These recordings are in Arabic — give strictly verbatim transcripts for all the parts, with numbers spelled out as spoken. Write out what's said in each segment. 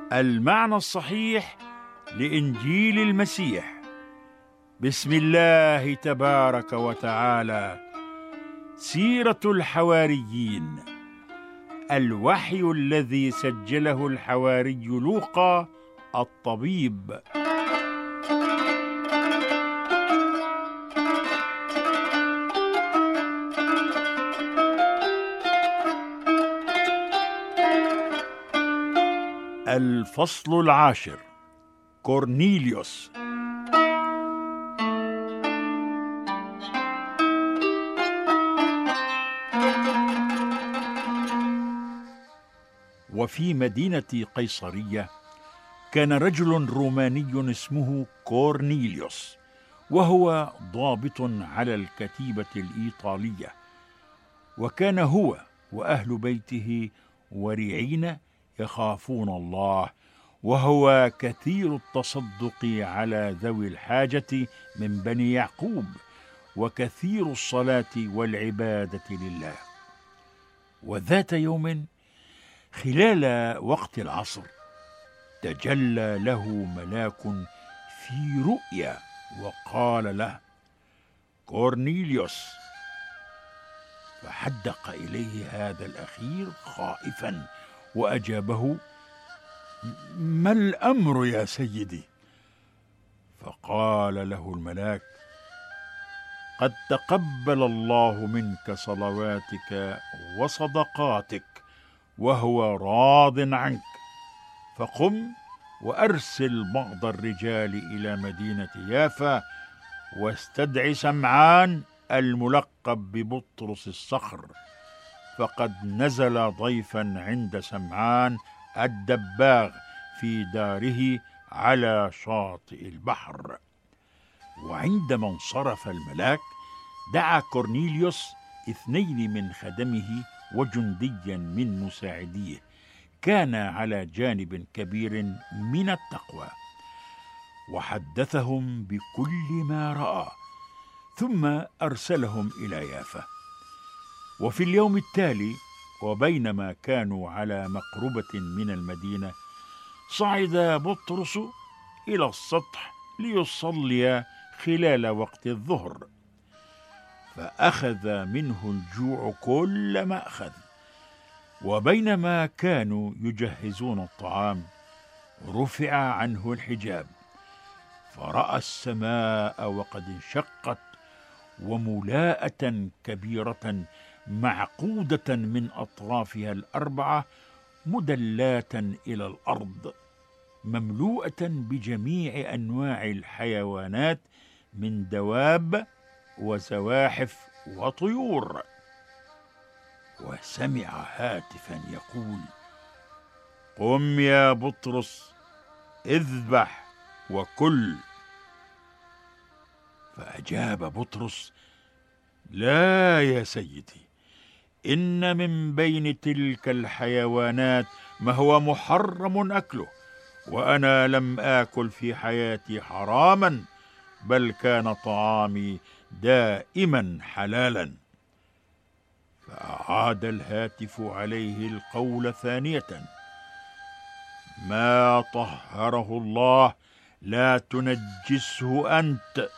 المعنى الصحيح لإنجيل المسيح. بسم الله تبارك وتعالى. سيرة الحواريين، الوحي الذي سجله الحواري لوقا الطبيب. الفصل العاشر. كورنيليوس. وفي مدينة قيصرية كان رجل روماني اسمه كورنيليوس، وهو ضابط على الكتيبة الإيطالية، وكان هو وأهل بيته ورعين يخافون الله، وهو كثير التصدق على ذوي الحاجة من بني يعقوب، وكثير الصلاة والعبادة لله. وذات يوم خلال وقت العصر تجلى له ملاك في رؤيا وقال له: كورنيليوس. فحدق إليه هذا الأخير خائفا وأجابه: ما الأمر يا سيدي؟ فقال له الملاك: قد تقبل الله منك صلواتك وصدقاتك، وهو راض عنك، فقم وأرسل بعض الرجال إلى مدينة يافا، واستدع سمعان الملقب ببطرس الصخر، فقد نزل ضيفا عند سمعان الدباغ في داره على شاطئ البحر. وعندما انصرف الملاك دعا كورنيليوس اثنين من خدمه وجنديا من مساعديه، كان على جانب كبير من التقوى، وحدثهم بكل ما رأى، ثم أرسلهم إلى يافا. وفي اليوم التالي وبينما كانوا على مقربة من المدينة صعد بطرس إلى السطح ليصلي خلال وقت الظهر، فأخذ منه الجوع كل ما أخذ. وبينما كانوا يجهزون الطعام رفع عنه الحجاب، فرأى السماء وقد انشقت، وملاءة كبيرة معقودة من أطرافها الأربعة مدلاة إلى الأرض، مملوءة بجميع أنواع الحيوانات من دواب وزواحف وطيور. وسمع هاتفا يقول: قم يا بطرس، اذبح وكل. فأجاب بطرس: لا يا سيدي، إن من بين تلك الحيوانات ما هو محرم أكله، وأنا لم آكل في حياتي حراما، بل كان طعامي دائما حلالا. فأعاد الهاتف عليه القول ثانية: ما طهره الله لا تنجسه أنت.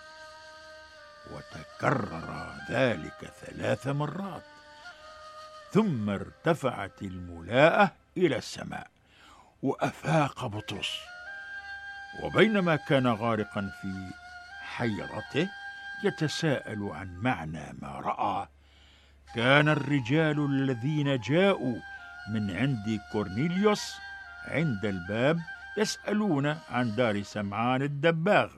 وتكرر ذلك ثلاث مرات، ثم ارتفعت الملاءة إلى السماء وأفاق بطرس. وبينما كان غارقا في حيرته يتساءل عن معنى ما رأى، كان الرجال الذين جاءوا من عند كورنيليوس عند الباب يسألون عن دار سمعان الدباغ.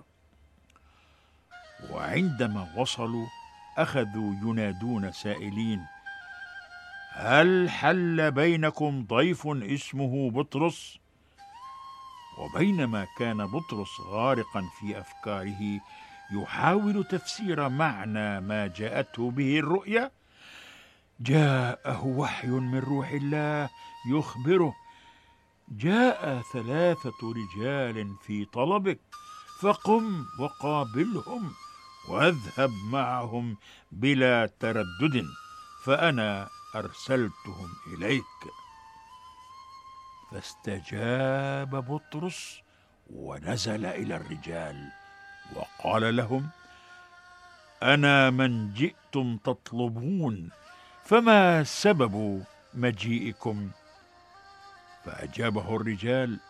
وعندما وصلوا أخذوا ينادون سائلين: هل حل بينكم ضيف اسمه بطرس؟ وبينما كان بطرس غارقا في أفكاره يحاول تفسير معنى ما جاءته به الرؤيا، جاءه وحي من روح الله يخبره: جاء ثلاثة رجال في طلبك، فقم وقابلهم واذهب معهم بلا تردد، فأنا أرسلتهم إليك. فاستجاب بطرس ونزل إلى الرجال وقال لهم: أنا من جئتم تطلبون، فما سبب مجيئكم؟ فأجابه الرجال: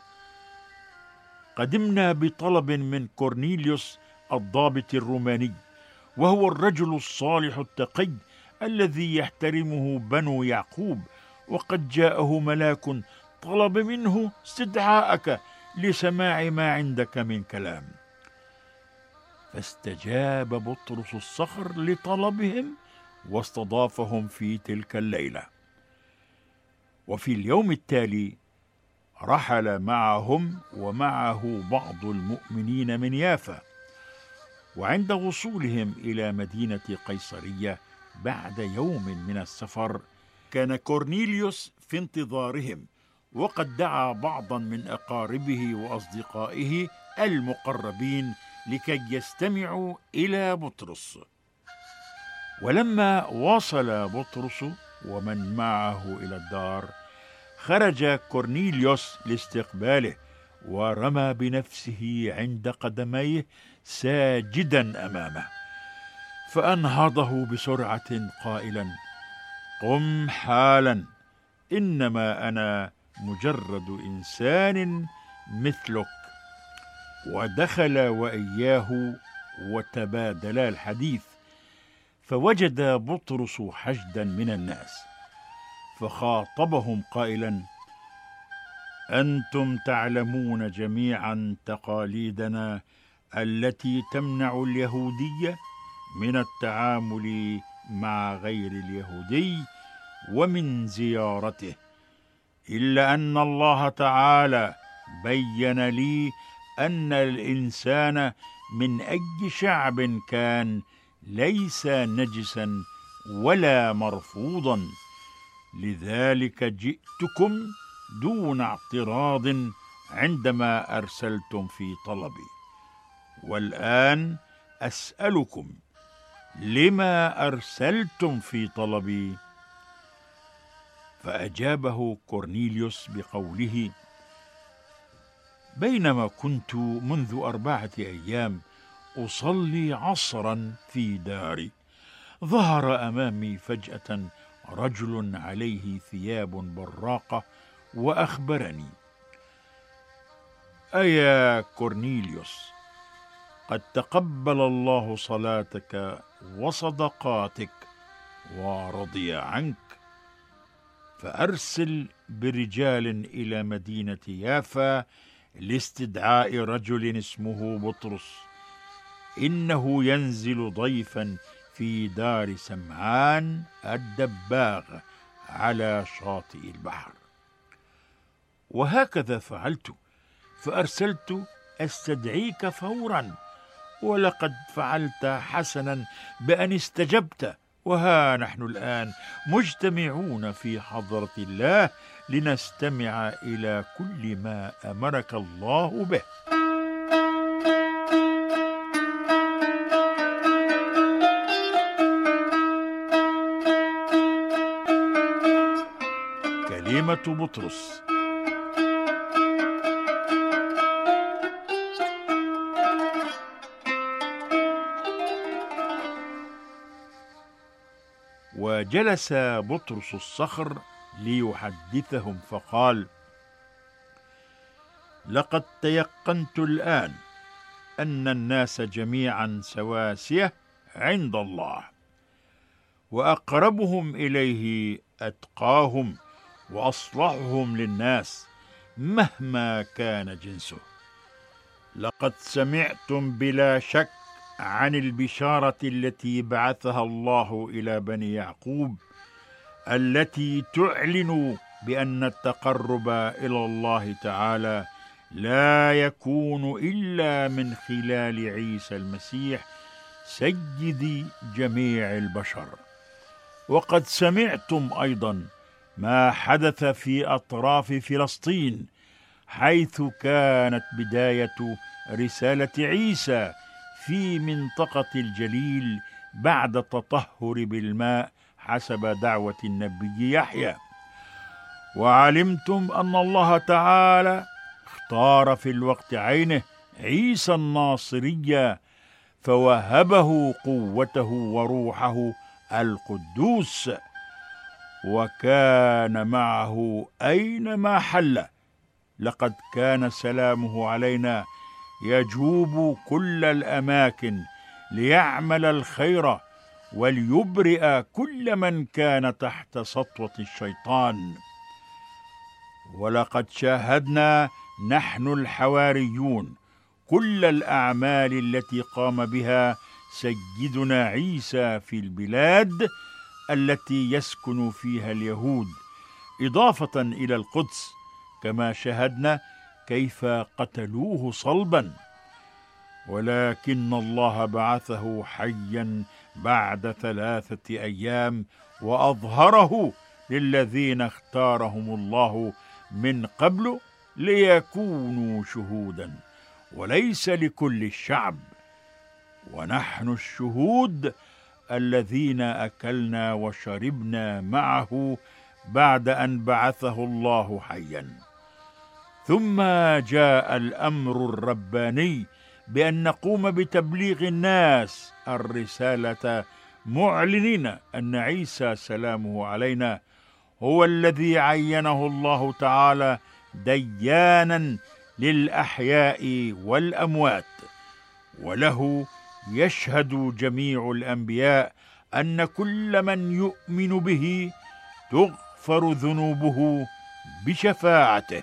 قدمنا بطلب من كورنيليوس الضابط الروماني، وهو الرجل الصالح التقي الذي يحترمه بنو يعقوب، وقد جاءه ملاك طلب منه استدعاءك لسماع ما عندك من كلام. فاستجاب بطرس الصخر لطلبهم واستضافهم في تلك الليلة. وفي اليوم التالي رحل معهم ومعه بعض المؤمنين من يافا. وعند وصولهم إلى مدينة قيصرية بعد يوم من السفر، كان كورنيليوس في انتظارهم، وقد دعا بعضا من أقاربه وأصدقائه المقربين لكي يستمعوا إلى بطرس. ولما وصل بطرس ومن معه إلى الدار، خرج كورنيليوس لاستقباله، ورمى بنفسه عند قدميه ساجدا أمامه، فأنهضه بسرعة قائلا: قم حالا، إنما أنا مجرد إنسان مثلك. ودخل وإياه وتبادلا الحديث، فوجد بطرس حشدا من الناس، فخاطبهم قائلا: أنتم تعلمون جميعا تقاليدنا التي تمنع اليهودية من التعامل مع غير اليهودي ومن زيارته، إلا أن الله تعالى بين لي أن الإنسان من أي شعب كان ليس نجسا ولا مرفوضا، لذلك جئتكم دون اعتراض عندما أرسلتم في طلبي. والآن أسألكم: لما أرسلتم في طلبي؟ فأجابه كورنيليوس بقوله: بينما كنت منذ أربعة أيام أصلي عصرا في داري، ظهر أمامي فجأة رجل عليه ثياب براقة، وأخبرني: أيا كورنيليوس، قد تقبل الله صلاتك وصدقاتك ورضي عنك، فأرسل برجال إلى مدينة يافا لاستدعاء رجل اسمه بطرس، إنه ينزل ضيفا في دار سمعان الدباغ على شاطئ البحر. وهكذا فعلت، فأرسلت أستدعيك فورا، ولقد فعلت حسنا بأن استجبت، وها نحن الآن مجتمعون في حضرة الله لنستمع إلى كل ما أمرك الله به. كلمة بطرس. وجلس بطرس الصخر ليحدثهم، فقال: لقد تيقنت الآن أن الناس جميعا سواسية عند الله، وأقربهم إليه أتقاهم وأصلحهم للناس مهما كان جنسه. لقد سمعتم بلا شك عن البشارة التي بعثها الله إلى بني يعقوب، التي تعلن بأن التقرب إلى الله تعالى لا يكون إلا من خلال عيسى المسيح سيد جميع البشر. وقد سمعتم أيضا ما حدث في أطراف فلسطين، حيث كانت بداية رسالة عيسى في منطقة الجليل بعد التطهر بالماء حسب دعوة النبي يحيى. وعلمتم أن الله تعالى اختار في الوقت عينه عيسى الناصري فوهبه قوته وروحه القدوس، وكان معه أينما حل. لقد كان سلامه علينا يجوب كل الأماكن ليعمل الخير وليبرئ كل من كان تحت سطوة الشيطان. ولقد شاهدنا نحن الحواريون كل الأعمال التي قام بها سيدنا عيسى في البلاد التي يسكن فيها اليهود، إضافة إلى القدس، كما شاهدنا كيف قتلوه صلبا. ولكن الله بعثه حيا بعد ثلاثة أيام وأظهره للذين اختارهم الله من قبل ليكونوا شهودا وليس لكل الشعب، ونحن الشهود الذين أكلنا وشربنا معه بعد أن بعثه الله حيا. ثم جاء الأمر الرباني بأن نقوم بتبليغ الناس الرسالة معلنين أن عيسى سلامه علينا هو الذي عينه الله تعالى ديانا للأحياء والأموات، وله يشهد جميع الأنبياء أن كل من يؤمن به تغفر ذنوبه بشفاعته.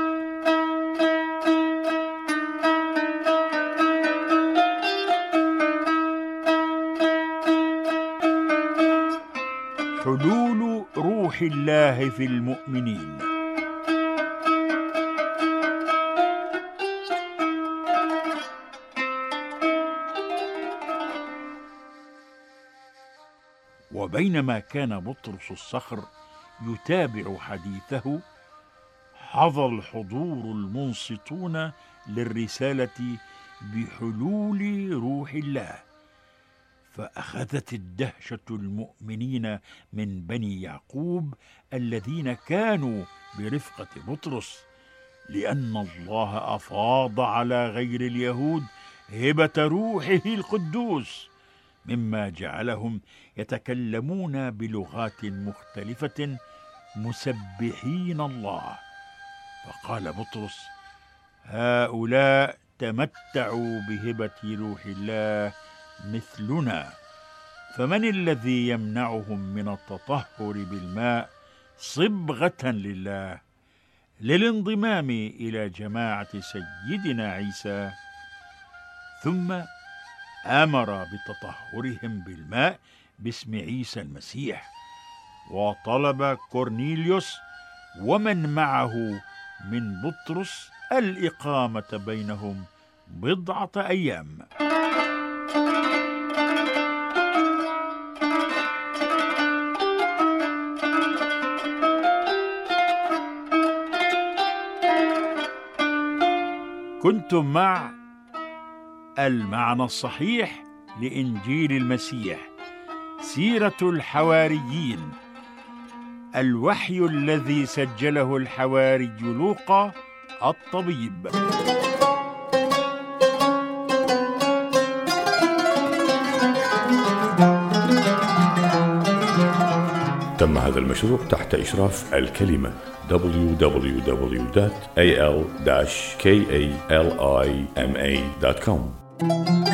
حلول روح الله في المؤمنين. وبينما كان بطرس الصخر يتابع حديثه، حظى الحضور المنصتون للرسالة بحلول روح الله، فأخذت الدهشة المؤمنين من بني يعقوب الذين كانوا برفقة بطرس، لأن الله أفاض على غير اليهود هبة روحه القدوس، مما جعلهم يتكلمون بلغات مختلفة مسبحين الله. فقال بطرس: هؤلاء تمتعوا بهبة روح الله مثلنا، فمن الذي يمنعهم من التطهر بالماء صبغة لله للانضمام إلى جماعة سيدنا عيسى؟ ثم أمر بتطهرهم بالماء باسم عيسى المسيح، وطلب كورنيليوس ومن معه من بطرس الإقامة بينهم بضعة أيام. كنتم مع المعنى الصحيح لإنجيل المسيح، سيرة الحواريين، الوحي الذي سجله الحواري لوقا الطبيب. تم هذا المشروع تحت إشراف الكلمة دبليو دبليو دبليو دوت إيه إل كاليما دوت كوم.